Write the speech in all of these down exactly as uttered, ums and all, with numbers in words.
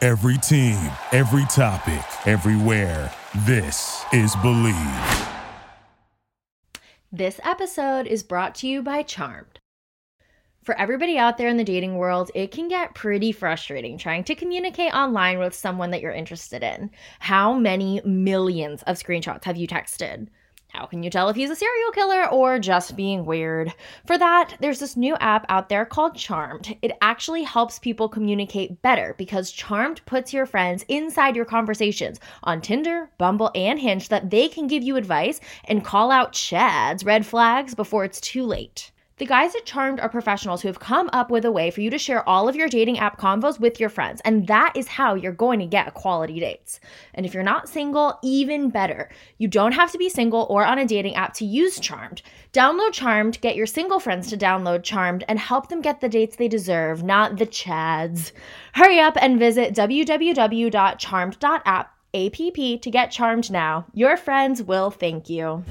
Every team, every topic, everywhere. This is Believe. This episode is brought to you by Charmed. For everybody out there in the dating world, it can get pretty frustrating trying to communicate online with someone that you're interested in. How many millions of screenshots have you texted? How can you tell if he's a serial killer or just being weird? For that, there's this new app out there called Charmed. It actually helps people communicate better because Charmed puts your friends inside your conversations on Tinder, Bumble, and Hinge so that they can give you advice and call out Chad's red flags before it's too late. The guys at Charmed are professionals who have come up with a way for you to share all of your dating app convos with your friends, and that is how you're going to get quality dates. And if you're not single, even better. You don't have to be single or on a dating app to use Charmed. Download Charmed, get your single friends to download Charmed, and help them get the dates they deserve, not the Chads. Hurry up and visit w w w dot charmed dot app to get Charmed now. Your friends will thank you.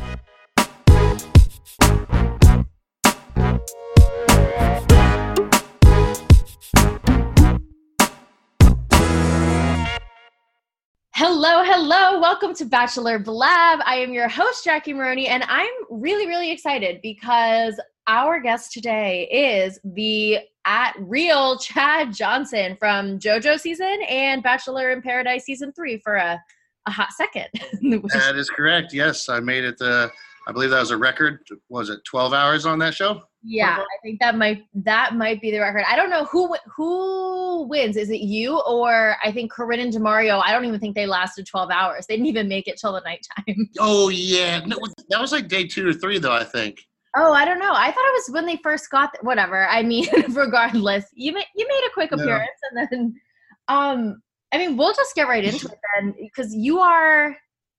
Hello, hello. Welcome to Bachelor Blab. I am your host, Jackie Maroney, and I'm really, really excited because our guest today is the at real Chad Johnson from JoJo season and Bachelor in Paradise season three for a, a hot second. That is correct. Yes, I made it. Uh, I believe that was a record. Was it twelve hours on that show? Yeah, I think that might that might be the record. I don't know who who wins. Is it you or I think Corinne and DeMario? I don't even think they lasted twelve hours. They didn't even make it till the nighttime. Oh yeah, no, that was like day two or three though. I think. Oh, I don't know. I thought it was when they first got th- whatever. I mean, regardless, you made you made a quick appearance, no. and then, um, I mean, we'll just get right into it then because you are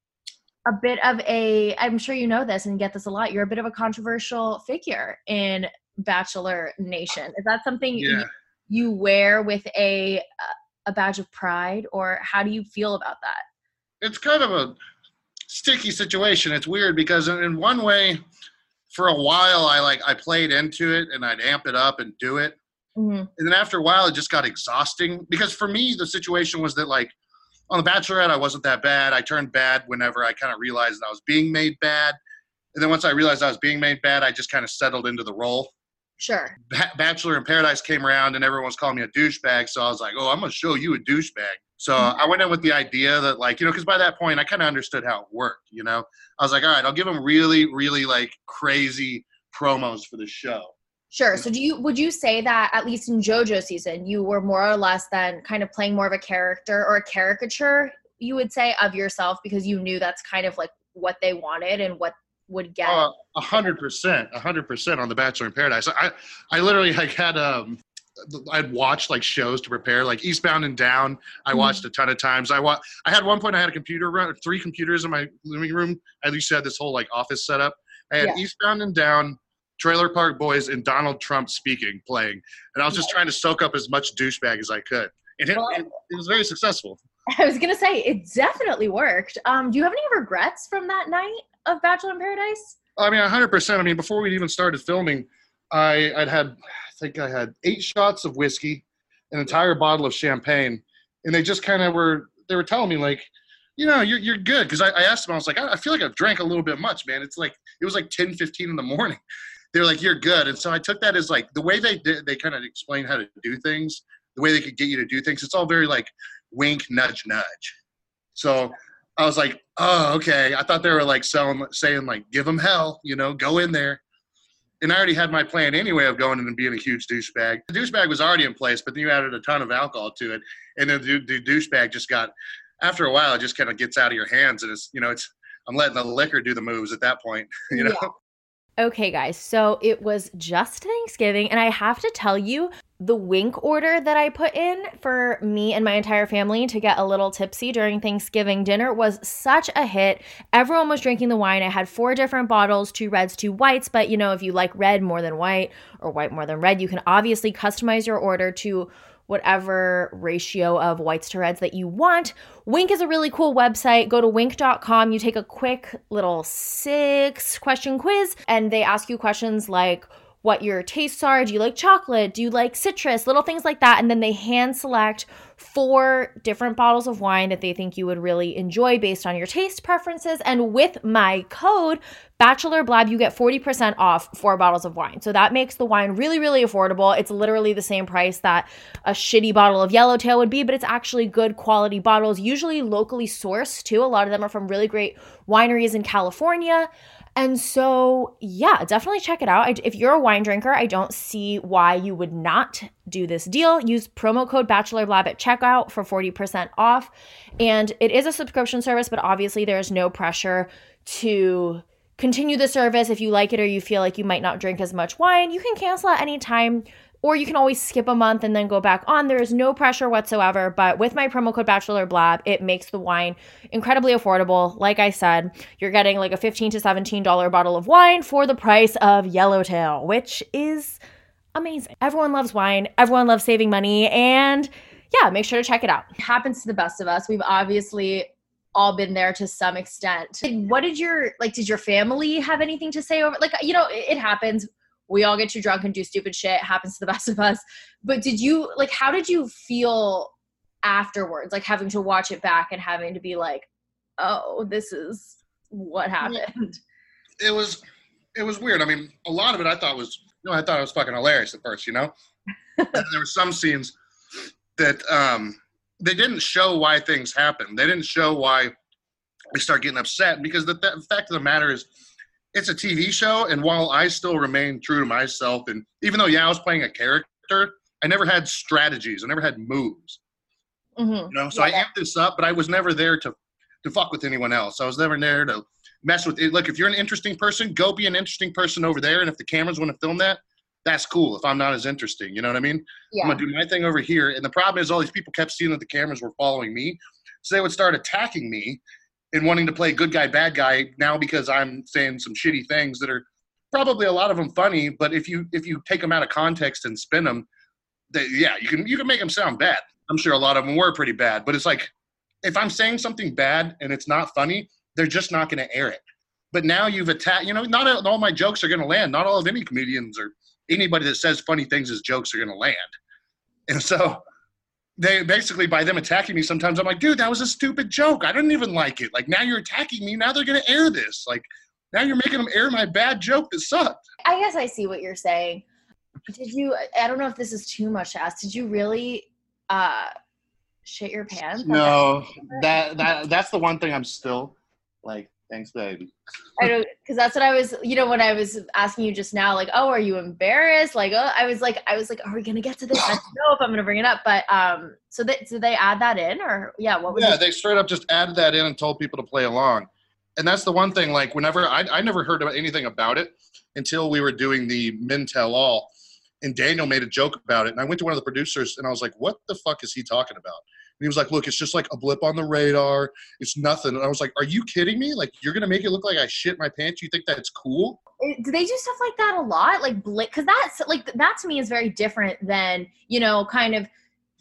a bit of a, I'm sure you know this and get this a lot, you're a bit of a controversial figure in Bachelor Nation. Is that something yeah. you, you wear with a a badge of pride, or how do you feel about that? It's kind of a sticky situation. It's weird because in one way, for a while, I like I played into it and I'd amp it up and do it. Mm-hmm. And then after a while, it just got exhausting because for me, the situation was that like, on The Bachelorette, I wasn't that bad. I turned bad whenever I kind of realized that I was being made bad. And then once I realized I was being made bad, I just kind of settled into the role. Sure. Ba- Bachelor in Paradise came around and everyone was calling me a douchebag. So I was like, oh, I'm going to show you a douchebag. So mm-hmm. I went in with the idea that like, you know, because by that point, I kind of understood how it worked, you know. I was like, all right, I'll give them really, really like crazy promos for the show. Sure. So do you would you say that at least in JoJo season, you were more or less than kind of playing more of a character or a caricature, you would say, of yourself because you knew that's kind of like what they wanted and what would get a uh, hundred percent, a hundred percent on The Bachelor in Paradise. I, I literally like had um, I'd watched like shows to prepare, like Eastbound and Down. I mm-hmm. watched a ton of times. I wa- I had one point I had a computer run, three computers in my living room. I at least had this whole like office setup. I had yeah. Eastbound and Down, Trailer Park Boys, and Donald Trump speaking, playing. And I was just yeah. trying to soak up as much douchebag as I could. And it, well, it, it was very successful. I was going to say, it definitely worked. Um, do you have any regrets from that night of Bachelor in Paradise? I mean, one hundred percent. I mean, before we even started filming, I, I'd had, I think I had eight shots of whiskey, an entire bottle of champagne. And they just kind of were, they were telling me like, you know, you're, you're good. Because I, I asked them, I was like, I, I feel like I've drank a little bit much, man. It's like, it was like ten fifteen in the morning. They were like, you're good. And so I took that as like the way they did, they kind of explained how to do things, the way they could get you to do things. It's all very like wink, nudge, nudge. So I was like, oh, okay. I thought they were like selling, saying like, give them hell, you know, go in there. And I already had my plan anyway of going in and being a huge douchebag. The douchebag was already in place, but then you added a ton of alcohol to it. And then the, the douchebag just got, after a while, it just kind of gets out of your hands. And it's, you know, it's, I'm letting the liquor do the moves at that point, you know? Yeah. Okay, guys, so it was just Thanksgiving, and I have to tell you, the wink order that I put in for me and my entire family to get a little tipsy during Thanksgiving dinner was such a hit. Everyone was drinking the wine. I had four different bottles, two reds, two whites, but, you know, if you like red more than white or white more than red, you can obviously customize your order to whatever ratio of whites to reds that you want. Wink is a really cool website. Go to wink dot com. You take a quick little six question quiz and they ask you questions like, what your tastes are. Do you like chocolate? Do you like citrus? Little things like that. And then they hand select four different bottles of wine that they think you would really enjoy based on your taste preferences. And with my code, Bachelor Blab, you get forty percent off four bottles of wine. So that makes the wine really, really affordable. It's literally the same price that a shitty bottle of Yellowtail would be, but it's actually good quality bottles, usually locally sourced too. A lot of them are from really great wineries in California. And so, yeah, definitely check it out. I, if you're a wine drinker, I don't see why you would not do this deal. Use promo code BachelorBlab at checkout for forty percent off. And it is a subscription service, but obviously there's no pressure to continue the service. If you like it or you feel like you might not drink as much wine, you can cancel at any time, or you can always skip a month and then go back on. There is no pressure whatsoever, but with my promo code BachelorBlab, it makes the wine incredibly affordable. Like I said, you're getting like a fifteen to seventeen dollars bottle of wine for the price of Yellowtail, which is amazing. Everyone loves wine. Everyone loves saving money. And yeah, make sure to check it out. It happens to the best of us. We've obviously all been there to some extent. What did your, like, did your family have anything to say over, like, you know, it, it happens. We all get too drunk and do stupid shit. It happens to the best of us. But did you, like, how did you feel afterwards? Like having to watch it back and having to be like, oh, this is what happened. It was, it was weird. I mean, a lot of it I thought was, you know, I thought it was fucking hilarious at first, you know? There were some scenes that um, they didn't show why things happen. They didn't show why we start getting upset, because the, the fact of the matter is, it's a T V show, and while I still remain true to myself, and even though, yeah, I was playing a character, I never had strategies. I never had moves. Mm-hmm. You know, so yeah. I amped this up, but I was never there to, to fuck with anyone else. I was never there to mess with it. Look, if you're an interesting person, go be an interesting person over there, and if the cameras want to film that, that's cool. If I'm not as interesting, you know what I mean? Yeah. I'm going to do my thing over here. And the problem is all these people kept seeing that the cameras were following me, so they would start attacking me and wanting to play good guy, bad guy now because I'm saying some shitty things that are probably a lot of them funny, but if you if you take them out of context and spin them, they, yeah, you can you can make them sound bad. I'm sure a lot of them were pretty bad, but it's like if I'm saying something bad and it's not funny, they're just not going to air it. But now you've attacked, you know, not all my jokes are going to land. Not all of any comedians or anybody that says funny things as jokes are going to land. And so they basically, by them attacking me, sometimes I'm like, dude, that was a stupid joke. I didn't even like it. Like, now you're attacking me. Now they're going to air this. Like, now you're making them air my bad joke that sucked. I guess I see what you're saying. Did you, I don't know if this is too much to ask. Did you really uh, shit your pants? No, that, that that's the one thing I'm still like, thanks, baby. I don't, because that's what I was, you know, when I was asking you just now, like, oh, are you embarrassed? Like, oh, I was like, I was like, are we gonna get to this? I don't know if I'm gonna bring it up, but um, so they, did they add that in, or yeah, what was? Yeah, it? They straight up just added that in and told people to play along, and that's the one thing. Like, whenever I, I never heard about anything about it until we were doing the Men Tell All, and Daniel made a joke about it, and I went to one of the producers and I was like, what the fuck is he talking about? And he was like, look, it's just like a blip on the radar. It's nothing. And I was like, are you kidding me? Like, you're going to make it look like I shit my pants? You think that's cool? Do they do stuff like that a lot? Like, because that's, like, that to me is very different than, you know, kind of,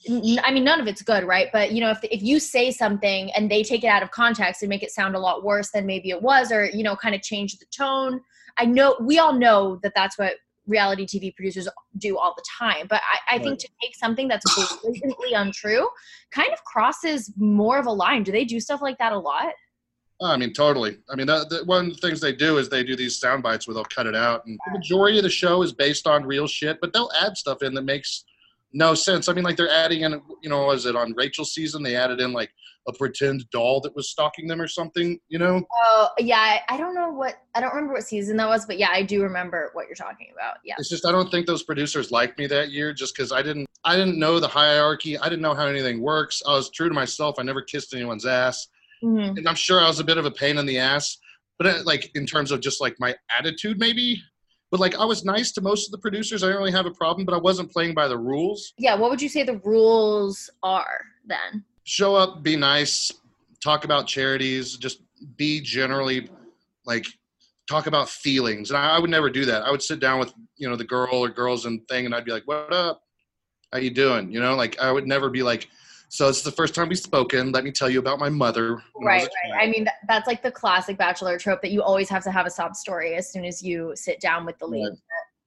I mean, none of it's good, right? But, you know, if if you say something and they take it out of context and make it sound a lot worse than maybe it was, or, you know, kind of change the tone. I know, we all know that that's what reality T V producers do all the time. But I, I think to take something that's blatantly untrue kind of crosses more of a line. Do they do stuff like that a lot? I mean, totally. I mean, the, the, one of the things they do is they do these sound bites where they'll cut it out. And the majority of the show is based on real shit, but they'll add stuff in that makes no sense. I mean, like they're adding in, you know, was it on Rachel's season? They added in like a pretend doll that was stalking them or something, you know? Oh, yeah. I, I don't know what, I don't remember what season that was, but yeah, I do remember what you're talking about. Yeah. It's just, I don't think those producers liked me that year just because I didn't, I didn't know the hierarchy. I didn't know how anything works. I was true to myself. I never kissed anyone's ass. Mm-hmm. And I'm sure I was a bit of a pain in the ass, but uh, like in terms of just like my attitude maybe. But like I was nice to most of the producers. I didn't really have a problem, but I wasn't playing by the rules. Yeah, what would you say the rules are then? Show up, be nice, talk about charities, just be generally like talk about feelings. And I, I would never do that. I would sit down with, you know, the girl or girls and thing, and I'd be like, "What up? How you doing?" You know, like I would never be like, "So it's the first time we've spoken. Let me tell you about my mother." Right, I right. I mean, that's like the classic Bachelor trope that you always have to have a sob story as soon as you sit down with the lead right.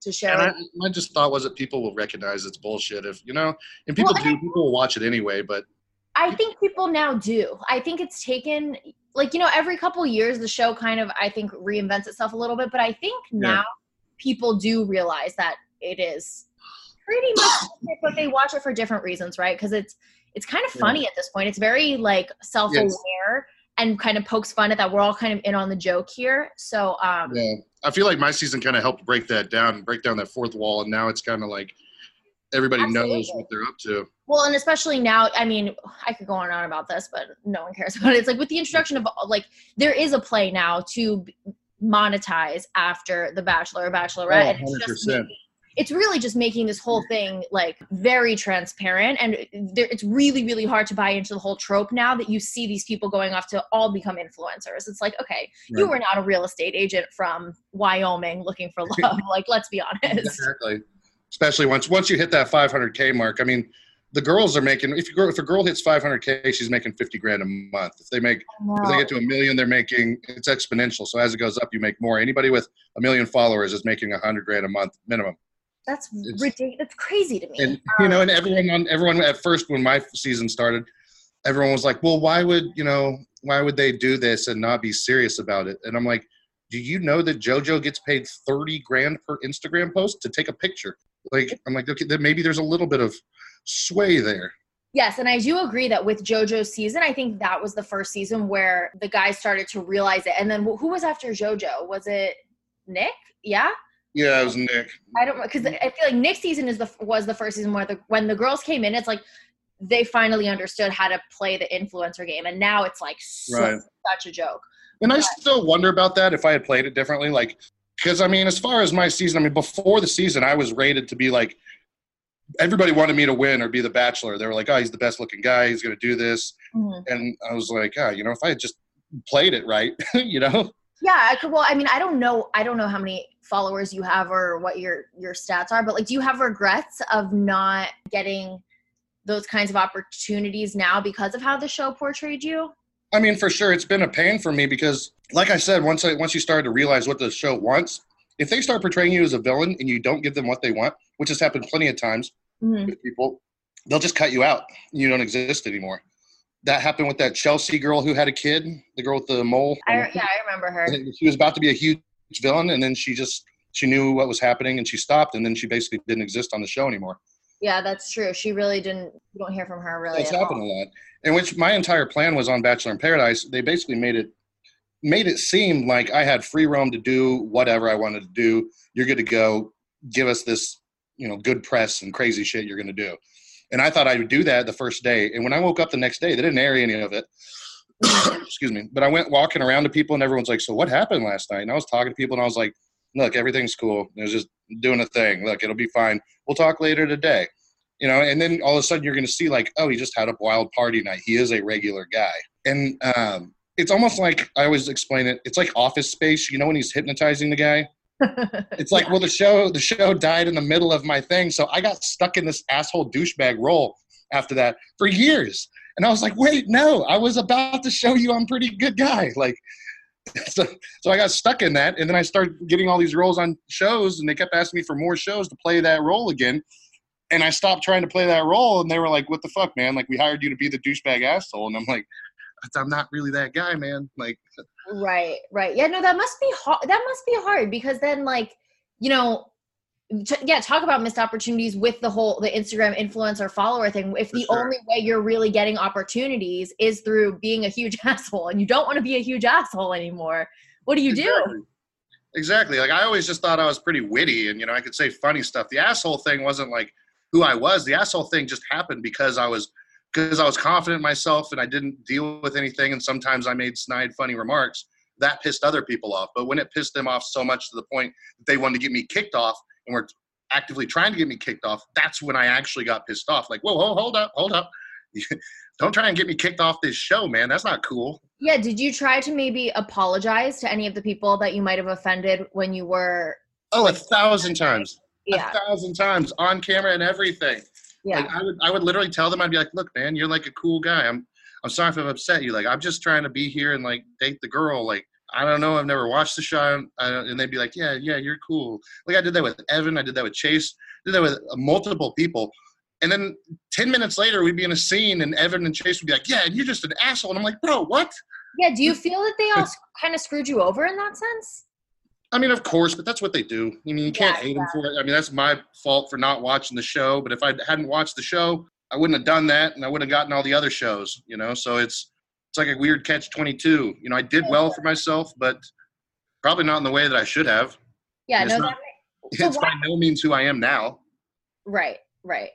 to share. And I, my just thought was that people will recognize it's bullshit if, you know, and people Well, do, people will watch it anyway, but. I think people now do. I think it's taken, like, you know, every couple years the show kind of, I think, reinvents itself a little bit. But I think now Yeah. people do realize that it is pretty much, but they watch it for different reasons, right? Because it's it's kind of funny Yeah. at this point. It's very, like, self-aware Yes. and kind of pokes fun at that. We're all kind of in on the joke here. So, um, Yeah. I feel like my season kind of helped break that down, break down that fourth wall. And now it's kind of like everybody Absolutely. knows what they're up to. well, and especially now, I mean, I could go on and on about this, but no one cares about it. It's like with the introduction of, like, there is a play now to monetize after The Bachelor or Bachelorette. Oh, and it's just one hundred percent. it's really just making this whole thing, like, very transparent, and there, it's really, really hard to buy into the whole trope now that you see these people going off to all become influencers. It's like, okay, you Right. were not a real estate agent from Wyoming looking for love. Like, let's be honest. Exactly. Especially once once you hit that five hundred K mark. I mean, the girls are making, if, you, if a girl hits five hundred K, she's making fifty grand a month. If they make, if they get to a million, they're making, it's exponential. So as it goes up, you make more. Anybody with a million followers is making a hundred grand a month minimum. That's It's- ridiculous. That's crazy to me. And you know, and everyone on everyone at first when my season started, everyone was like, "Well, why would you know? Why would they do this and not be serious about it?" And I'm like, "Do you know that JoJo gets paid thirty grand per Instagram post to take a picture?" Like, I'm like, okay, then maybe there's a little bit of sway there. Yes, and I do agree that with JoJo's season, I think that was the first season where the guys started to realize it. And then who was after JoJo? Was it Nick? Yeah, Yeah, it was Nick. I don't because I feel like Nick's season is the was the first season where the when the girls came in, it's like they finally understood how to play the influencer game, and now it's like so, Right. such a joke. And I still wonder about that if I had played it differently. Like, because, I mean, as far as my season, I mean, before the season, I was rated to be like, everybody wanted me to win or be the Bachelor. They were like, oh, he's the best looking guy. He's going to do this. Mhm. And I was like, oh, you know, if I had just played it right, you know? Yeah, I could. Well, I mean, I don't know. I don't know how many followers you have or what your your stats are, but like, do you have regrets of not getting those kinds of opportunities now because of how the show portrayed you? I mean, for sure, it's been a pain for me because, like I said, once I once you start to realize what the show wants, if they start portraying you as a villain and you don't give them what they want, which has happened plenty of times Mhm. with people, they'll just cut you out. You don't exist anymore. That happened with that Chelsea girl who had a kid, the girl with the mole. I, yeah, I remember her. She was about to be a huge villain, and then she just she knew what was happening, and she stopped, and then she basically didn't exist on the show anymore. Yeah, that's true. She really didn't. You don't hear from her really. It's at happened all. a lot. And which my entire plan was on Bachelor in Paradise. They basically made it made it seem like I had free roam to do whatever I wanted to do. You're good to go. Give us this, you know, good press and crazy shit you're going to do. And I thought I would do that the first day. And when I woke up the next day, they didn't air any of it. Excuse me. But I went walking around to people, and everyone's like, so what happened last night? And I was talking to people, and I was like, look, everything's cool. It was just doing a thing. Look, it'll be fine. We'll talk later today. You know, and then all of a sudden you're going to see like, oh, he just had a wild party night. He is a regular guy. And um, it's almost like, I always explain it, it's like Office Space. You know when he's hypnotizing the guy? It's like, Yeah. well, the show the show died in the middle of my thing. So I got stuck in this asshole douchebag role after that for years. And I was like, wait, no, I was about to show you I'm a pretty good guy. Like, so, so I got stuck in that. And then I started getting all these roles on shows, and they kept asking me for more shows to play that role again. And I stopped trying to play that role, and they were like, what the fuck, man? Like, we hired you to be the douchebag asshole. And I'm like, I'm not really that guy, man. Like, Right, right. Yeah, no, that must be hard. That must be hard because then, like, you know, t- yeah, talk about missed opportunities with the whole the Instagram influencer follower thing. If the sure. only way you're really getting opportunities is through being a huge asshole, and you don't want to be a huge asshole anymore, what do you do? Exactly. Exactly. Like, I always just thought I was pretty witty, and, you know, I could say funny stuff. The asshole thing wasn't like who I was. The asshole thing just happened because I was because I was confident in myself and I didn't deal with anything. And sometimes I made snide, funny remarks that pissed other people off. But when it pissed them off so much to the point that they wanted to get me kicked off and were actively trying to get me kicked off, that's when I actually got pissed off. Like, whoa, whoa, hold up, hold up. Don't try and get me kicked off this show, man. That's not cool. Yeah, did you try to maybe apologize to any of the people that you might have offended when you were? Oh, a thousand times. Yeah, A thousand times on camera and everything. yeah. Like, I would, I would literally tell them, I'd be like, look, man, you're like a cool guy. I'm, I'm sorry if I've upset you. Like, I'm just trying to be here and like date the girl. Like, I don't know. I've never watched the show. I don't, and they'd be like, yeah, yeah, you're cool. Like I did that with Evan. I did that with Chase. I did that with uh, multiple people. And then ten minutes later, we'd be in a scene and Evan and Chase would be like, yeah, and you're just an asshole. And I'm like, bro, what? Yeah. Do you feel that they all kind of screwed you over in that sense? I mean, of course, but that's what they do. I mean, you can't Yeah, hate yeah. them for it. I mean, that's my fault for not watching the show. But if I hadn't watched the show, I wouldn't have done that, and I would have gotten all the other shows, you know? So it's it's like a weird catch twenty-two. You know, I did well for myself, but probably not in the way that I should have. Yeah. It's No, not- that, so It's why, by no means who I am now. right, right.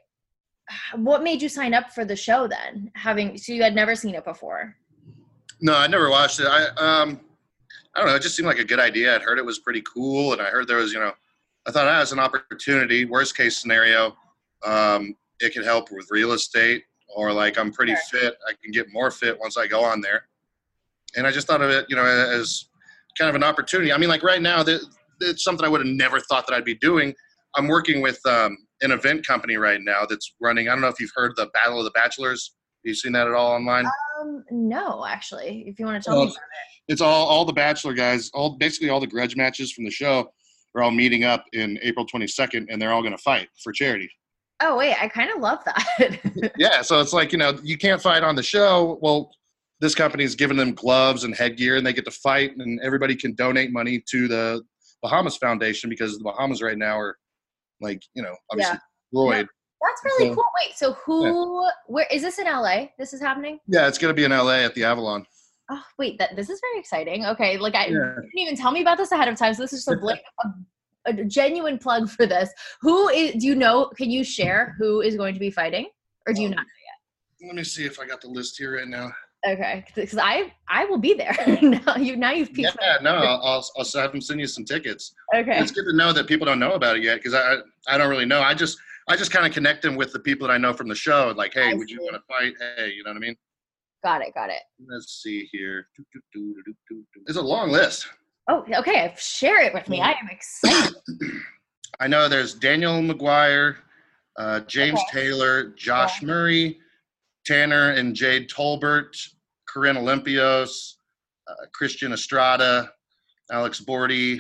What made you sign up for the show then? Having, so you had never seen it before. No, I never watched it. I um, I don't know. It just seemed like a good idea. I'd heard it was pretty cool, and I heard there was, you know, I thought that was an opportunity. Worst case scenario, um, it could help with real estate, or like I'm pretty Sure. fit. I can get more fit once I go on there. And I just thought of it, you know, as kind of an opportunity. I mean, like right now, that it's something I would have never thought that I'd be doing. I'm working with um, an event company right now that's running. I don't know if you've heard the Battle of the Bachelors. Have you seen that at all online? Um, no, actually, if you want to tell Well, me. It's all all the Bachelor guys, all basically all the grudge matches from the show are all meeting up in April twenty-second, and they're all going to fight for charity. Oh wait, I kind of love that. Yeah, so it's like, you know, you can't fight on the show. Well, this company's giving them gloves and headgear, and they get to fight, and everybody can donate money to the Bahamas Foundation because the Bahamas right now are like, you know, obviously destroyed. That's really So- cool. Wait, so who? Where is this in L A? This is happening? Yeah, it's going to be in L A at the Avalon. Oh wait, that this is very exciting. Okay, like I Yeah. you didn't even tell me about this ahead of time, so this is just a, blank, a, a genuine plug for this. Who is? Do you know? Can you share who is going to be fighting, or do you not? Let me see if I got the list here right now. Okay, because I I will be there. now you now you've piqued Yeah, no, I'll, I'll, I'll have them send you some tickets. my okay. It's good to know that people don't know about it yet because I I don't really know. I just I just kind of connect them with the people that I know from the show. Like, hey, I would you see. want to fight? Hey, you know what I mean? Got it, got it. Let's see here. It's a long list. Oh, okay. Share it with me. I am excited. I know there's Daniel McGuire, uh, James Okay. Taylor, Josh Yeah. Murray, Tanner and Jade Tolbert, Corinne Olympios, uh, Christian Estrada, Alex Bordy,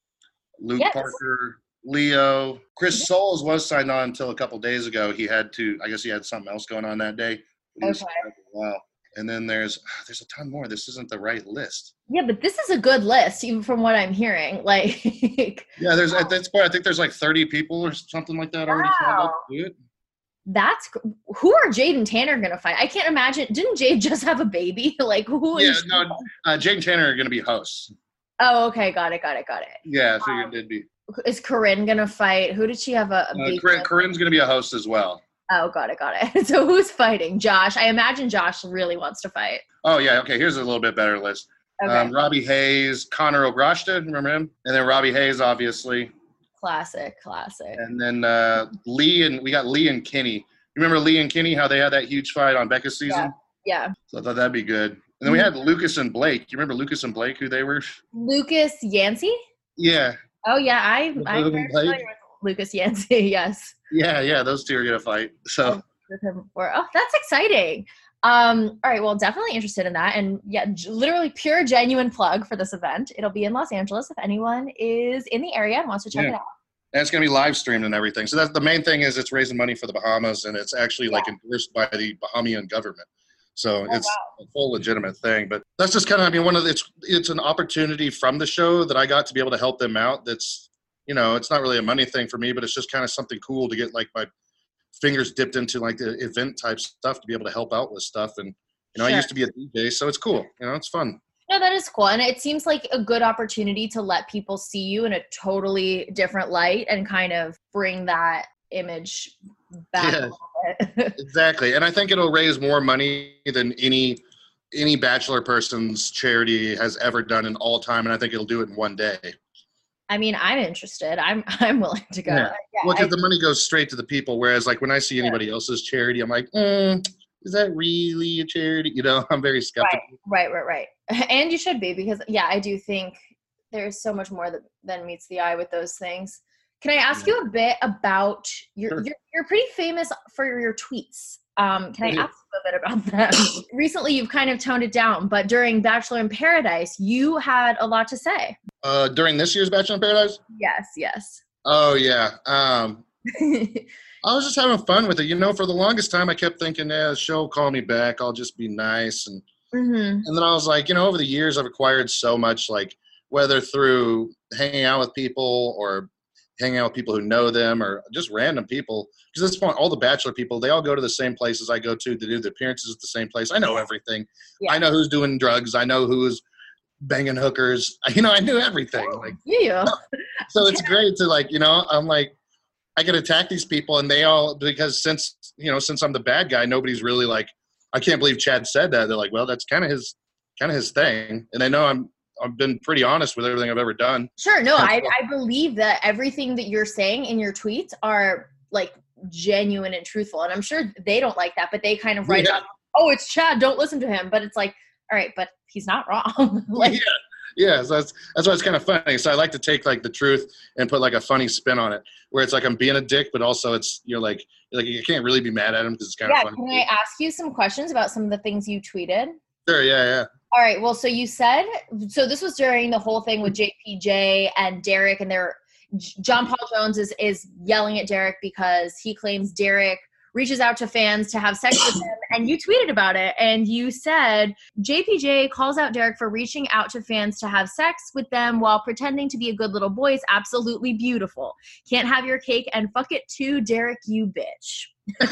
Luke Yes. Parker, Leo. Chris Soules was signed on until a couple days ago. He had to, I guess he had something else going on that day. But he was Okay. signed up for a while. And then there's there's a ton more. This isn't the right list. Yeah, but this is a good list, even from what I'm hearing. Like, Yeah, there's at this point I think there's like thirty people or something like that already signed up to do it. that's who are Jade and Tanner gonna fight? I can't imagine. Didn't Jade just have a baby? Like, who Yeah, is? no, uh, Jade and Tanner are going to be hosts. Oh, okay, got it, got it, got it. Yeah, I figured Um, they'd be. Is Corinne gonna fight? Who did she have a, a Uh, baby? Corinne, with? Corinne's going to be a host as well. Oh, got it, got it. So who's fighting? Josh. I imagine Josh really wants to fight. Oh, yeah. Okay, here's a little bit better list. Okay, Um, Robbie Hayes, Connor Obrashta, remember him? And then Robbie Hayes, obviously. classic, classic. And then uh, Lee and we got Lee and Kenny. You remember Lee and Kenny, how they had that huge fight on Becca's season? Yeah. So I thought that'd be good. And then we had Lucas and Blake. You remember Lucas and Blake, who they were? Lucas Yancey. Yeah. Oh yeah, I With I'm Logan very Blake? familiar with Lucas Yancey. Yes. Yeah, yeah. Those two are going to fight. So, With him before. Oh, that's exciting. Um, all right, well, definitely interested in that. And yeah, j- literally pure genuine plug for this event. It'll be in Los Angeles if anyone is in the area and wants to check Yeah. it out. and it's going to be live streamed and everything. So that's the main thing is it's raising money for the Bahamas, and it's actually like endorsed by the Bahamian government. So Oh, it's wow. a full legitimate thing. But that's just kind of, I mean, one of the, it's it's an opportunity from the show that I got to be able to help them out. That's, you know, it's not really a money thing for me, but it's just kind of something cool to get like my fingers dipped into like the event type stuff to be able to help out with stuff. And you know, I Sure. used to be a D J, so it's cool. You know, it's fun. No, that is cool. And it seems like a good opportunity to let people see you in a totally different light and kind of bring that image back Yeah. a little bit. Exactly. And I think it'll raise more money than any any bachelor person's charity has ever done in all time, and I think it'll do it in one day. I mean, I'm interested. I'm I'm willing to go. Yeah. Yeah, Well, I- because the money goes straight to the people, whereas like when I see anybody else's charity, I'm like, mm, is that really a charity? You know, I'm very skeptical. Right, right, right. And you should be, because yeah, I do think there's so much more that, than meets the eye with those things. Can I ask you a bit about your Sure. you're, you're pretty famous for your tweets. Um, can I ask you a bit about that? Recently, you've kind of toned it down, but during Bachelor in Paradise, you had a lot to say. Uh, during this year's Bachelor in Paradise? Yes, yes. Oh, yeah. Um, I was just having fun with it. You know, for the longest time, I kept thinking, yeah, the show will call me back. I'll just be nice. And Mm-hmm. and then I was like, you know, over the years, I've acquired so much, like, whether through hanging out with people or hanging out with people who know them or just random people. Because at this point, all the Bachelor people, they all go to the same places I go to to do the appearances at the same place. I know everything. Yeah. I know who's doing drugs. I know who's banging hookers. You know, I knew everything. Like, Yeah. so it's great to, like, you know, I'm like, I can attack these people, and they all, because since, you know, since I'm the bad guy, nobody's really like, I can't believe Chad said that. They're like, well, that's kind of his, kind of his thing. And they know I'm, I've been pretty honest with everything I've ever done. Sure. No, I, I believe that everything that you're saying in your tweets are like genuine and truthful. And I'm sure they don't like that, but they kind of write Yeah. out, oh, it's Chad, don't listen to him. But it's like, all right, but he's not wrong. Like, yeah. Yeah, so that's that's why it's kind of funny. So I like to take like the truth and put like a funny spin on it, where it's like I'm being a dick, but also it's you're like like you can't really be mad at him because it's kind yeah, of funny. can I ask you some questions about some of the things you tweeted? Sure, yeah, yeah. All right. Well, so you said, so this was during the whole thing with J P J and Derek, and they're, John Paul Jones is, is yelling at Derek because he claims Derek reaches out to fans to have sex with him. And you tweeted about it. And you said, J P J calls out Derek for reaching out to fans to have sex with them while pretending to be a good little boy is absolutely beautiful. Can't have your cake and fuck it too, Derek, you bitch.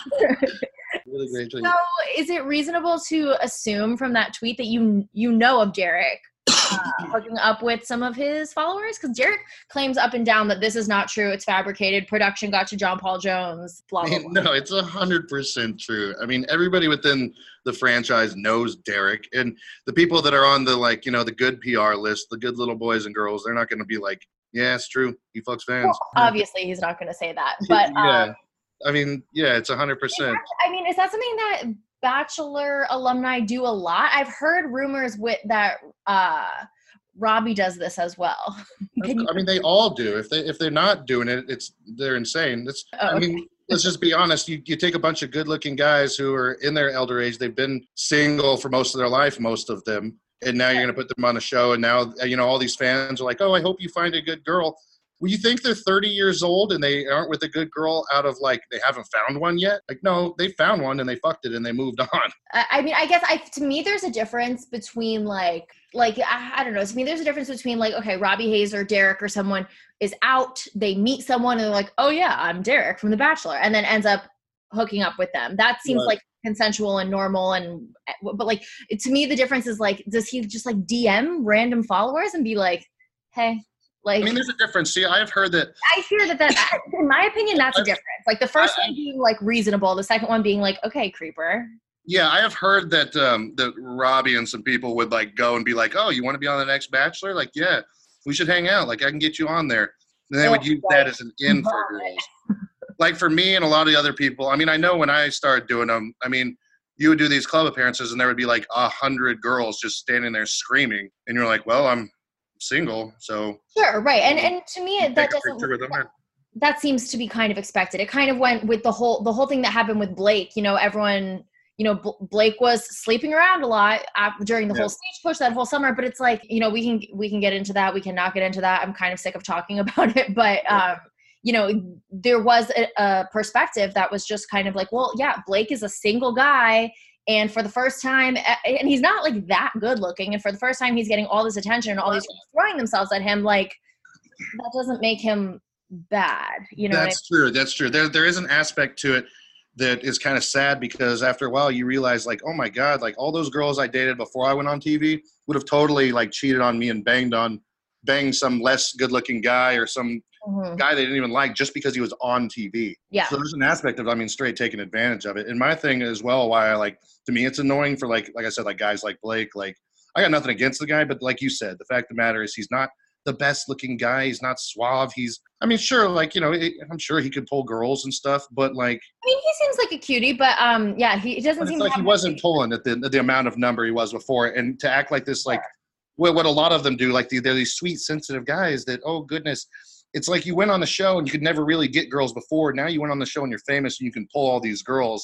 Really great tweet. So is it reasonable to assume from that tweet that you you know of Derek uh, hooking up with some of his followers? Because Derek claims up and down that this is not true. It's fabricated. Production got to John Paul Jones. Blah, blah, blah. No, it's a hundred percent true. I mean, everybody within the franchise knows Derek, and the people that are on the, like, you know, the good P R list, the good little boys and girls, they're not going to be like, yeah, it's true. He fucks fans. Well, obviously, he's not going to say that. But yeah. um, I mean, yeah, it's a hundred percent. I mean, is that something that Bachelor alumni do a lot? I've heard rumors with that uh, Robbie does this as well. I mean, they all do. If they if they're not doing it, it's they're insane. It's Oh, I mean, let's just be honest. You you take a bunch of good-looking guys who are in their elder age. They've been single for most of their life, most of them, and now you're going to put them on a show, and now you know all these fans are like, "Oh, I hope you find a good girl." Well, you think they're thirty years old and they aren't with a good girl out of, like, they haven't found one yet? Like, no, they found one and they fucked it and they moved on. I I mean, I guess I to me there's a difference between like like I, I don't know. To me, there's a difference between like, okay, Robbie Hayes or Derek or someone is out, they meet someone and they're like, oh yeah, I'm Derek from The Bachelor, and then ends up hooking up with them. That seems Right. like consensual and normal, and but like to me the difference is like, does he just like D M random followers and be like, hey, like I mean, there's a difference. See, I've heard that. I hear that that in my opinion that's a difference. Like the first I- one being like reasonable, the second one being like, okay, creeper. Yeah, I have heard that um, that Robbie and some people would like go and be like, "Oh, you want to be on the next Bachelor? Like, yeah, we should hang out. Like, I can get you on there." And they Oh, would use right. that as an in for girls. Like for me and a lot of the other people. I mean, I know when I started doing them. I mean, you would do these club appearances, and there would be like a hundred girls just standing there screaming, and you're like, "Well, I'm single, so Sure, right. And and to me that take a doesn't picture with them." And- that seems to be kind of expected. It kind of went with the whole the whole thing that happened with Blake. You know, everyone, you know, B- Blake was sleeping around a lot after, during the Yeah. whole stage push that whole summer. But it's like, you know, we can we can get into that. We cannot get into that. I'm kind of sick of talking about it. But um, you know, there was a, a perspective that was just kind of like, well, yeah, Blake is a single guy. And for the first time, and he's not like that good looking. And for the first time, he's getting all this attention and all these people throwing themselves at him. Like, that doesn't make him bad. You know what I That's true. That's true. There, there is an aspect to it that is kind of sad because after a while you realize, like, oh my God, like all those girls I dated before I went on T V would have totally like cheated on me and banged on, banged some less good-looking guy or some Mhm. guy they didn't even like just because he was on T V. Yeah. So there's an aspect of, I mean, straight taking advantage of it. And my thing as well, why I like, to me, it's annoying for like, like I said, like guys like Blake. Like, I got nothing against the guy, but like you said, the fact of the matter is he's not the best looking guy. He's not suave. He's, I mean, sure, like, you know, it, I'm sure he could pull girls and stuff, but like, I mean, he seems like a cutie, but um, yeah, he doesn't but seem it's like to he have wasn't pulling at the the amount of number he was before, and to act like this, like what, what a lot of them do, like the, they're these sweet, sensitive guys that, oh goodness, it's like you went on the show and you could never really get girls before. Now you went on the show and you're famous and you can pull all these girls.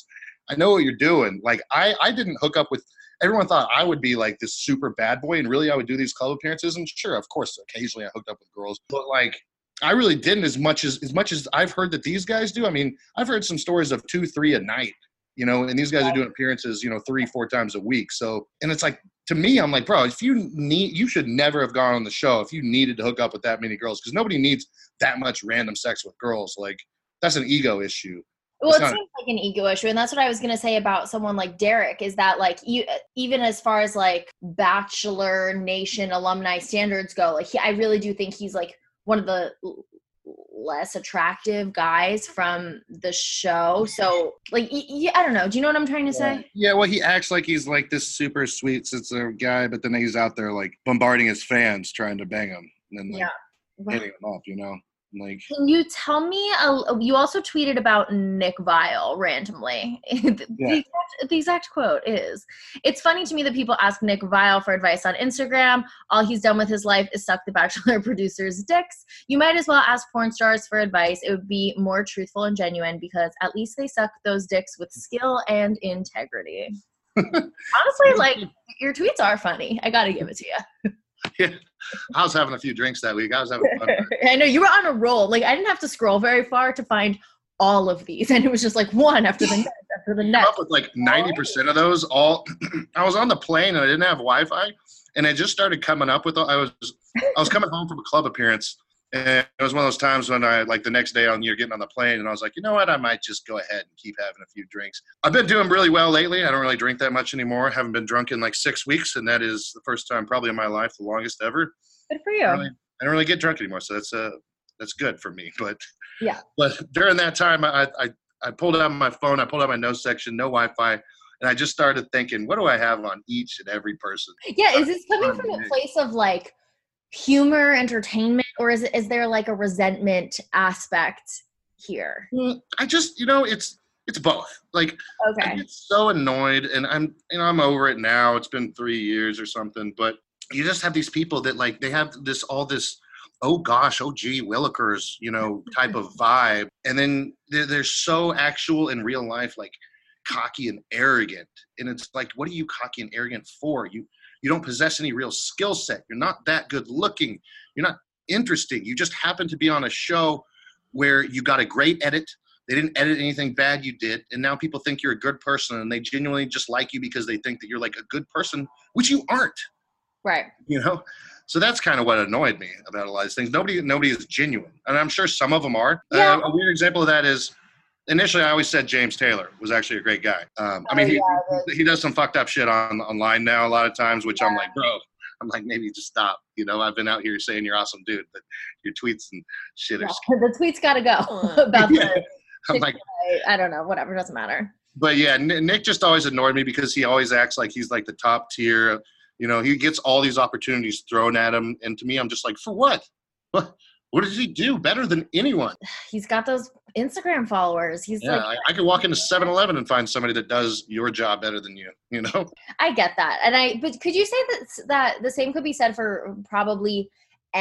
I know what you're doing. Like, I, I didn't hook up with, everyone thought I would be like this super bad boy, and really I would do these club appearances. And sure, of course, occasionally I hooked up with girls, but like, I really didn't as much as, as much as I've heard that these guys do. I mean, I've heard some stories of two, three a night, you know, and these guys are doing appearances, you know, three, four times a week. So, and it's like, to me, I'm like, bro, if you need, you should never have gone on the show if you needed to hook up with that many girls, because nobody needs that much random sex with girls. Like, that's an ego issue. Well, It's it not- seems like an ego issue, and that's what I was going to say about someone like Derek, is that like you, even as far as like Bachelor Nation alumni standards go, like he, I really do think he's like one of the l- less attractive guys from the show. So like, y- y- I don't know. Do you know what I'm trying to say? Yeah, well, he acts like he's like this super sweet, sincere guy, but then he's out there like bombarding his fans trying to bang them and like Yeah. hitting them up, you know? Like, Can you tell me, a, you also tweeted about Nick Vile randomly. the, Yeah. exact, the exact quote is, "It's funny to me that people ask Nick Vile for advice on Instagram. All he's done with his life is suck the Bachelor producers' dicks. You might as well ask porn stars for advice. It would be more truthful and genuine because at least they suck those dicks with skill and integrity." Honestly, like, your tweets are funny. I gotta give it to you. yeah, I was having a few drinks that week. I was having fun. I know you were on a roll. Like, I didn't have to scroll very far to find all of these, and it was just like one after the next after the Up next. with like ninety percent of those all I was on the plane and I didn't have Wi-Fi, and I just started coming up with I was I was coming home from a club appearance, and it was one of those times when I like the next day on you're getting on the plane, and I was like, you know what, I might just go ahead and keep having a few drinks. I've been doing really well lately. I don't really drink that much anymore. I haven't been drunk in like six weeks, and that is the first time probably in my life, the longest ever. Good for you. I, really, I don't really get drunk anymore, so that's uh that's good for me. But Yeah. but during that time, I I, I pulled out my phone, I pulled out my notes section, no Wi-Fi, and I just started thinking, what do I have on each and every person? Yeah, is this coming from a place of like humor, entertainment, or is it is there like a resentment aspect here? Well, I just, you know, it's it's both. Like, I Okay. get so annoyed, and I'm, you know, I'm over it now. It's been three years or something, but you just have these people that like they have this all this, oh gosh, oh gee, Willikers, you know, type of vibe, and then they're, they're so actual in real life, like cocky and arrogant, and it's like, what are you cocky and arrogant for? You you don't possess any real skill set. You're not that good looking. You're not interesting. You just happen to be on a show where you got a great edit. They didn't edit anything bad you did, and now people think you're a good person, and they genuinely just like you because they think that you're like a good person, which you aren't. Right. You know, so that's kind of what annoyed me about a lot of these things. Nobody, nobody is genuine, and I'm sure some of them are. Yeah. Uh, a weird example of that is, initially, I always said James Taylor was actually a great guy. Um, I mean, Oh, he, yeah, he does some fucked up shit on online now a lot of times, which I'm like, bro, I'm like, maybe just stop. You know, I've been out here saying you're awesome, dude, but your tweets and shit are. Yeah, the tweets got to go about the. I'm like, I don't know. Whatever, doesn't matter. but yeah, N- Nick just always annoyed me because he always acts like he's like the top tier. You know, he gets all these opportunities thrown at him, and to me, I'm just like, for what? What? What does he do better than anyone? He's got those Instagram followers. He's Yeah, like, I, I could walk into seven eleven and find somebody that does your job better than you. You know? I get that. And I, but could you say that that the same could be said for probably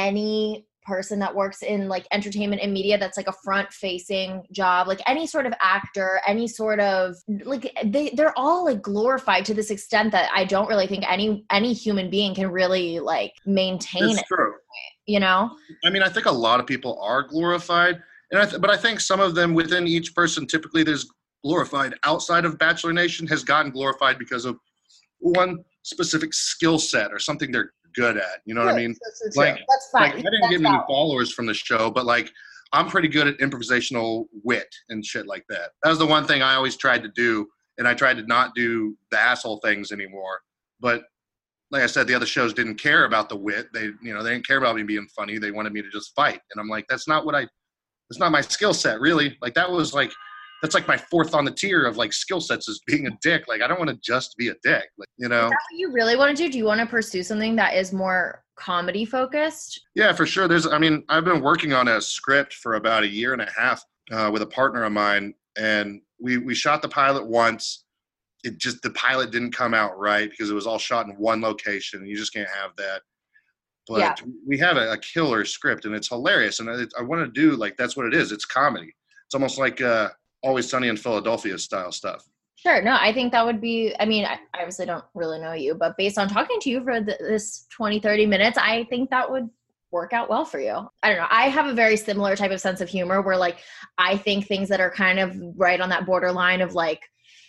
any person that works in like entertainment and media that's like a front facing job, like any sort of actor, any sort of like they they're all like glorified to this extent that I don't really think any any human being can really like maintain It's it, true. you know? I mean, I think a lot of people are glorified, and I th- but I think some of them within each person, typically there's glorified outside of Bachelor Nation, has gotten glorified because of one specific skill set or something they're good at. You know what I mean? That's, Like- that's fine. Like, I didn't That's get many valid. followers from the show, but like I'm pretty good at improvisational wit and shit like that. That was the one thing I always tried to do, and I tried to not do the asshole things anymore. But like I said, the other shows didn't care about the wit. They, you know, they didn't care about me being funny. They wanted me to just fight, and I'm like, that's not what I. That's not my skill set, really. Like that was like, that's like my fourth on the tier of like skill sets is being a dick. Like I don't want to just be a dick. Like you know. Is that what you really want to do? Do you want to pursue something that is more comedy focused? Yeah, for sure. There's, I mean, I've been working on a script for about a year and a half uh, with a partner of mine, and we we shot the pilot once. It just the pilot didn't come out right because it was all shot in one location, and you just can't have that. But Yeah. we have a, a killer script, and it's hilarious, and I, I want to do like that's what it is. It's comedy. It's almost like uh, Always Sunny in Philadelphia style stuff. Sure. No, I think that would be, I mean, I I obviously don't really know you, but based on talking to you for the, this twenty, thirty minutes, I think that would work out well for you. I don't know. I have a very similar type of sense of humor where like, I think things that are kind of right on that borderline of like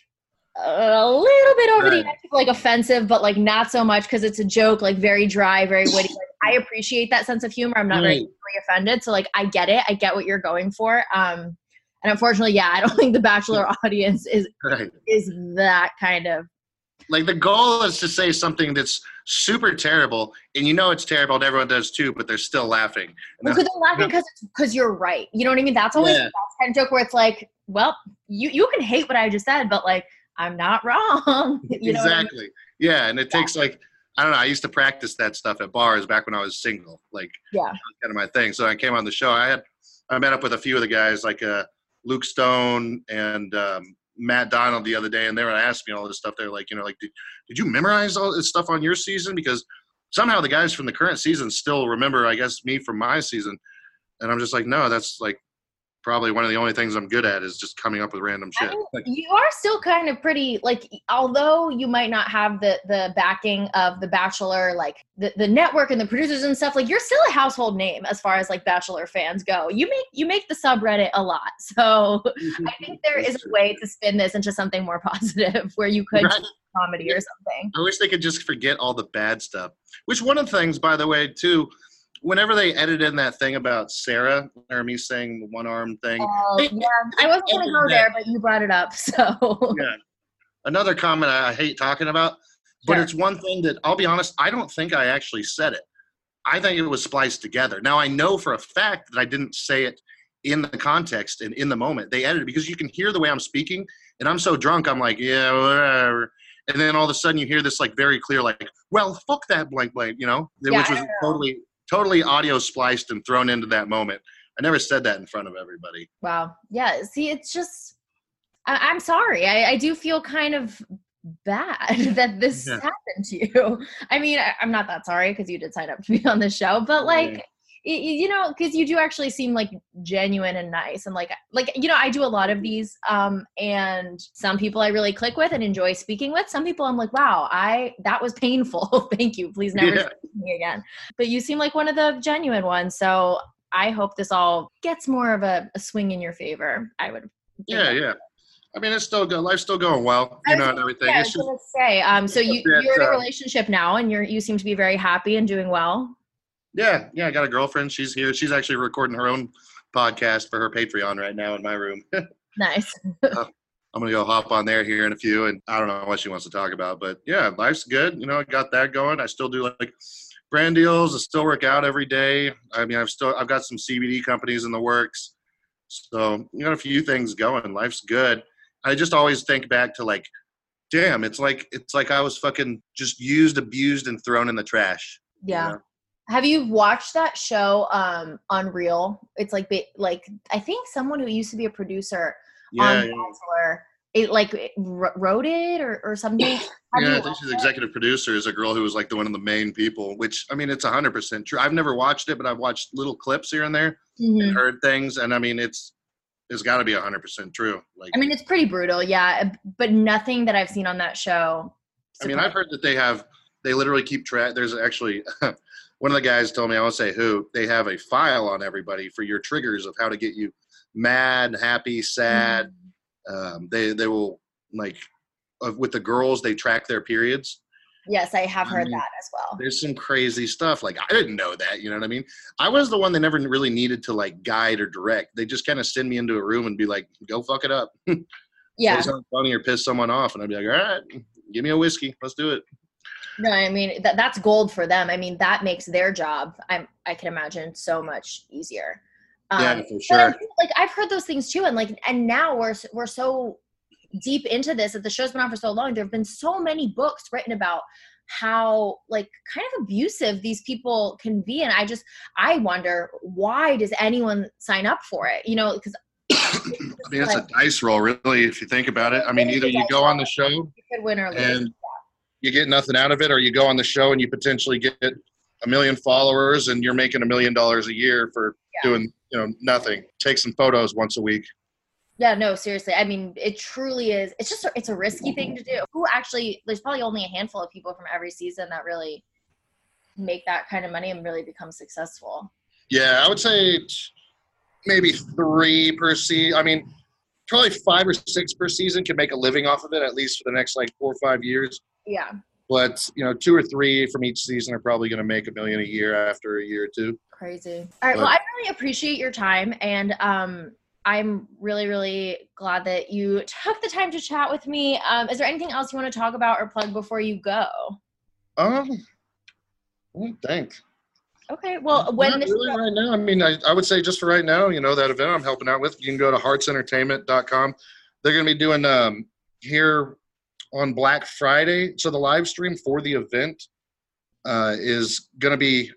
a little bit over Right. the edge of like offensive, but like not so much because it's a joke, like very dry, very witty. Like, I appreciate that sense of humor. I'm not very Right. easily offended. So like, I get it. I get what you're going for. Um, and unfortunately, yeah, I don't think the Bachelor audience is Right. is that kind of. Like the goal is to say something that's super terrible, and you know it's terrible, and everyone does too, but they're still laughing. And Well, then- because they're laughing because because you're right. You know what I mean? That's always Yeah. that kind of joke where it's like, well, you you can hate what I just said, but like I'm not wrong. You know what I mean? exactly. Yeah, and it takes like I don't know. I used to practice that stuff at bars back when I was single. Like, Yeah. that was kind of my thing. So I came on the show. I had I met up with a few of the guys, like uh, Luke Stone and um, Matt Donald the other day, and they were asking me all this stuff. They're like, you know, like, did, did you memorize all this stuff on your season? Because somehow the guys from the current season still remember, I guess, me from my season. And I'm just like, no, that's like probably one of the only things I'm good at is just coming up with random I shit. mean, Like, you are still kind of pretty like, although you might not have the the backing of the Bachelor, like the, the network and the producers and stuff, like you're still a household name as far as like Bachelor fans go. You make you make the subreddit a lot, so I think there is a way to spin this into something more positive where you could Right. do comedy or something. I wish they could just forget all the bad stuff. Which one of the things, by the way, too, whenever they edited in that thing about Sarah or me saying the one arm thing, Oh, Hey, yeah, I wasn't gonna go there, but you brought it up, so yeah, another comment I hate talking about, but Sure. it's one thing that I'll be honest, I don't think I actually said it. I think it was spliced together. Now I know for a fact that I didn't say it in the context and in the moment. They edited because you can hear the way I'm speaking, and I'm so drunk, I'm like, yeah, whatever. And then all of a sudden you hear this like very clear, like, well, fuck that blank blank, you know, Yeah, which I was don't know. totally, totally audio spliced and thrown into that moment. I never said that in front of everybody. wow. Yeah, see, it's just, I, I'm sorry. I, I do feel kind of bad that this Yeah. happened to you. I mean, I, I'm not that sorry because you did sign up to be on the show, but like, Yeah. y- y- you know, because you do actually seem like genuine and nice, and like, like you know, I do a lot of these, um, and some people I really click with and enjoy speaking with. Some people I'm like, wow, I that was painful. Thank you. Please never Yeah. speak to me again. But you seem like one of the genuine ones, so I hope this all gets more of a, a swing in your favor. I would. think Yeah, that- yeah. I mean, it's still good. Life's still going well, I you was know, and gonna- everything. Yeah, I It's was just, gonna say. Um, so you bit, you're in a uh, relationship now, and you're you seem to be very happy and doing well. yeah, yeah. I got a girlfriend. She's here. She's actually recording her own podcast for her Patreon right now in my room. Nice. I'm gonna go hop on there here in a few, and I don't know what she wants to talk about, but yeah, life's good. You know, I got that going. I still do like brand deals. I still work out every day. I mean, I've still I've got some C B D companies in the works, so you got a few things going. Life's good. I just always think back to like, damn, it's like it's like I was fucking just used, abused, and thrown in the trash. you Yeah. know? Have you watched that show, um, Unreal? It's like ba- like I think someone who used to be a producer Yeah, on yeah. Bachelor, it like it wr- wrote it or, or something. Have Yeah, you I think watched she's it? executive producer is a girl who was like the one of the main people, which I mean, it's one hundred percent true. I've never watched it, but I've watched little clips here and there Mhm. and heard things. And I mean, it's, it's got to be one hundred percent true. Like, I mean, it's pretty brutal, yeah. But nothing that I've seen on that show. I mean, I've heard that they have, they literally keep track. There's actually, one of the guys told me, I won't say who, they have a file on everybody for your triggers of how to get you mad, happy, sad. Um, they, they will like, uh, with the girls, they track their periods. Yes, I have I heard mean, that as well. There's some crazy stuff. Like, I didn't know that, you know what I mean? I was the one that never really needed to like guide or direct. They just kind of send me into a room and be like, go fuck it up. Yeah. Say something funny or piss someone off. And I'd be like, all right, give me a whiskey. Let's do it. No, I mean that that's gold for them. I mean that makes their job, I'm I can imagine, so much easier. Um, Yeah, for but I sure. think, like I've heard those things too, and like and now we're s- we're so deep into this that the show's been on for so long. There have been so many books written about how like kind of abusive these people can be, and I just I wonder why does anyone sign up for it? You know, because I mean, it's a dice roll, really, if you think about it. I mean, either you go on the show you could win or lose. and you get nothing out of it, or you go on the show and you potentially get a million followers and you're making a million dollars a year for Yeah. doing, you know, nothing. Take some photos once a week. Yeah, no, seriously. I mean, it truly is. It's just, it's a risky thing to do. Who actually, there's probably only a handful of people from every season that really make that kind of money and really become successful. Yeah, I would say maybe three per season. I mean, probably five or six per season can make a living off of it, at least for the next like four or five years. Yeah. But, you know, two or three from each season are probably going to make a million a year after a year or two. Crazy. All right. But, well, I really appreciate your time. And um, I'm really, really glad that you took the time to chat with me. Um, is there anything else you want to talk about or plug before you go? Um, I think. Okay. Well, when Not this really right now. I mean, I, I would say just for right now, you know, that event I'm helping out with, you can go to hearts entertainment dot com. They're going to be doing um, here on Black Friday. So the live stream for the event uh, is going to be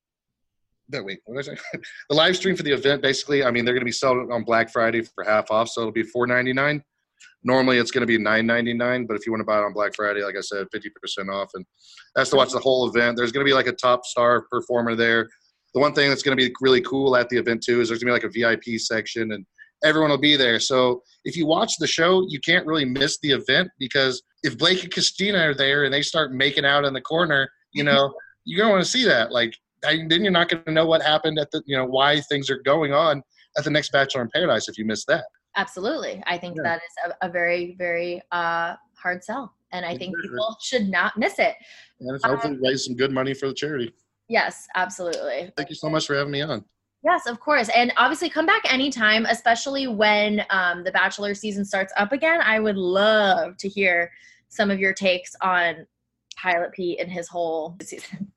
– wait, what did I say? The live stream for the event, basically, I mean, they're going to be selling it on Black Friday for half off, so it'll be four ninety-nine. Normally it's going to be nine ninety-nine, but if you want to buy it on Black Friday, like I said, fifty percent off. And that's to watch the whole event. There's going to be like a top star performer there. The one thing that's going to be really cool at the event, too, is there's going to be like a V I P section, and everyone will be there. So if you watch the show, you can't really miss the event, because if Blake and Christina are there and they start making out in the corner, you know, you're going to want to see that. Like, then you're not going to know what happened at the, you know, why things are going on at the next Bachelor in Paradise if you miss that. Absolutely. I think Yeah. that is a, a very, very uh, hard sell. And I think Exactly. people should not miss it. And it's hopefully raise some good money for the charity. Yes, absolutely. Thank you so much for having me on. Yes, of course. And obviously come back anytime, especially when um, the Bachelor season starts up again. I would love to hear some of your takes on Pilot Pete and his whole season.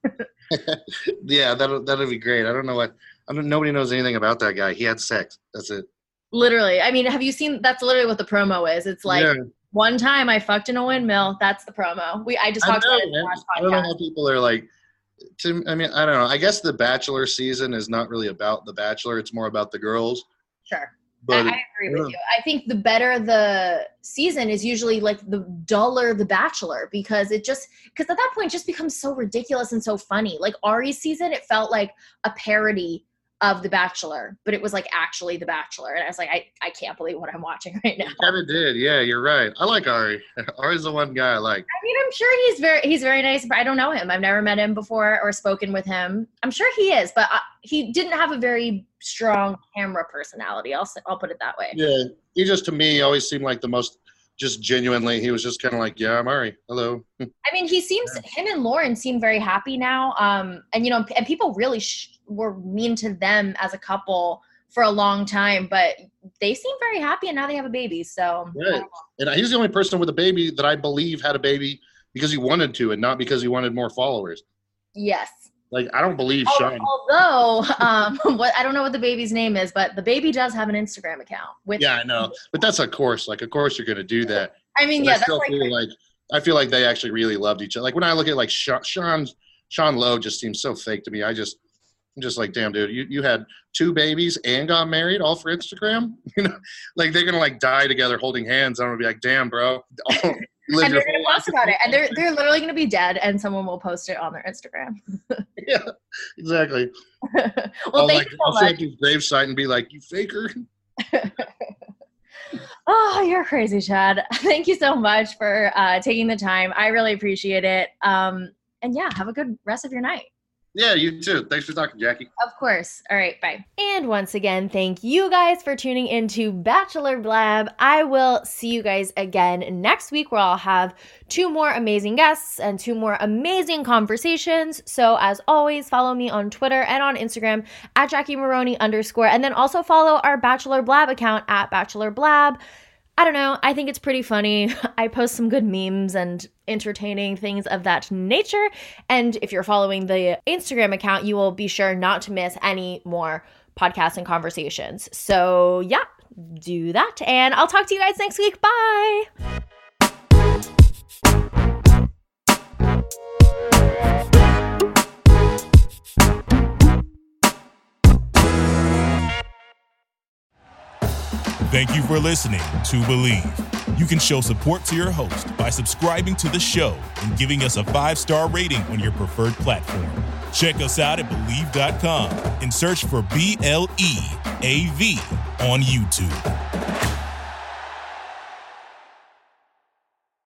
Yeah, that'll that'll be great. I don't know what I don't. Nobody knows anything about that guy. He had sex. That's it. Literally. I mean, have you seen, that's literally what the promo is. It's like, Yeah. one time I fucked in a windmill. That's the promo. We I just I talked know, about it in the man. last I don't know podcast. how people are like. To, I mean, I don't know. I guess the Bachelor season is not really about the Bachelor. It's more about the girls. Sure. But I, I agree with yeah. you. I think the better the season is usually like the duller the Bachelor, because it just, because at that point it just becomes so ridiculous and so funny. Like Ari's season, it felt like a parody of The Bachelor, but it was like actually The Bachelor. And I was like, I, I can't believe what I'm watching right now. kind of did. Yeah, you're right. I like Ari. Ari's the one guy I like. I mean, I'm sure he's very, he's very nice, but I don't know him. I've never met him before or spoken with him. I'm sure he is, but I, he didn't have a very strong camera personality. I'll say, I'll put it that way. Yeah, he just to me always seemed like the most, just genuinely, he was just kind of like, yeah, I'm Ari. Hello. I mean, he seems, him and Lauren seem very happy now. Um, and, you know, and people really sh- were mean to them as a couple for a long time, but they seem very happy, and now they have a baby. So, Right. And he's the only person with a baby that I believe had a baby because he wanted to and not because he wanted more followers. yes. Like, I don't believe Sean. Although, um, what I don't know what the baby's name is, but the baby does have an Instagram account. With Yeah, I know. But that's of course. Like, of course you're going to do that. I mean, But yeah, I that's still like, feel like I feel like they actually really loved each other. Like when I look at like Sean, Sean, Sean Lowe just seems so fake to me. I just, I'm just like, damn, dude, you, you had two babies and got married all for Instagram. You know, like they're gonna like die together holding hands. I'm gonna be like, damn, bro. Live and your they're going to whole post life. about it, and they're they're literally going to be dead, and someone will post it on their Instagram. Yeah, exactly. well, I'll thank like, you I'll so show much. up to his gravesite and be like, you faker. Oh, you're crazy, Chad. Thank you so much for uh, taking the time. I really appreciate it. Um, and yeah, have a good rest of your night. Yeah, you too. Thanks for talking, Jackie. Of course. All right. Bye. And once again, thank you guys for tuning into Bachelor Blab. I will see you guys again next week, where I'll have two more amazing guests and two more amazing conversations. So as always, follow me on Twitter and on Instagram at Jackie Maroney underscore, and then also follow our Bachelor Blab account at Bachelor Blab. I don't know. I think it's pretty funny. I post some good memes and entertaining things of that nature. And if you're following the Instagram account, you will be sure not to miss any more podcasts and conversations. So yeah, do that. And I'll talk to you guys next week. Bye. Thank you for listening to Believe. You can show support to your host by subscribing to the show and giving us a five-star rating on your preferred platform. Check us out at Believe dot com and search for B L E A V on YouTube.